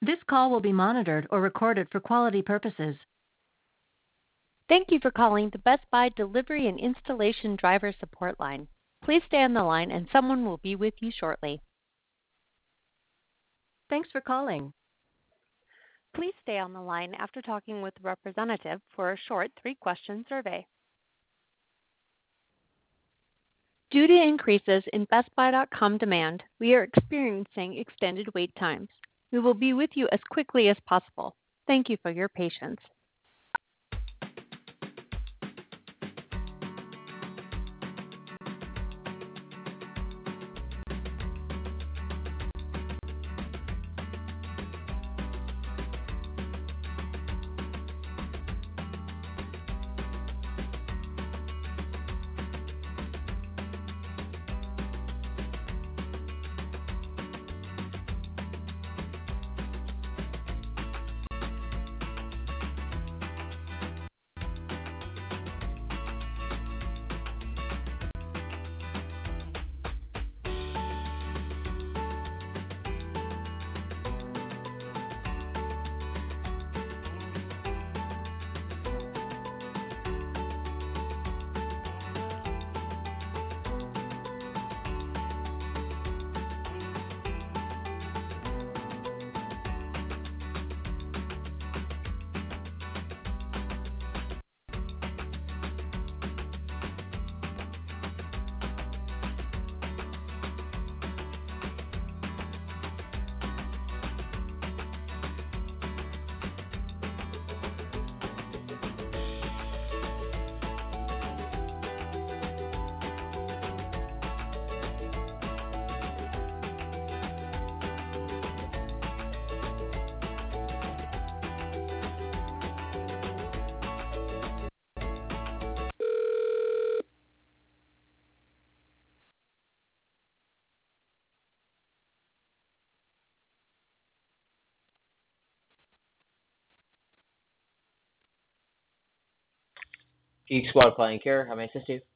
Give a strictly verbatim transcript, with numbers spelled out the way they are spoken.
This call will be monitored or recorded for quality purposes. Thank you for calling the Best Buy Delivery and Installation Driver Support Line. Please stay on the line and someone will be with you shortly. Thanks for calling. Please stay on the line after talking with the representative for a short three-question survey. Due to increases in Best Buy dot com demand, we are experiencing extended wait times. We will be with you as quickly as possible. Thank you for your patience. Geek Squad Client Care, how may I assist you?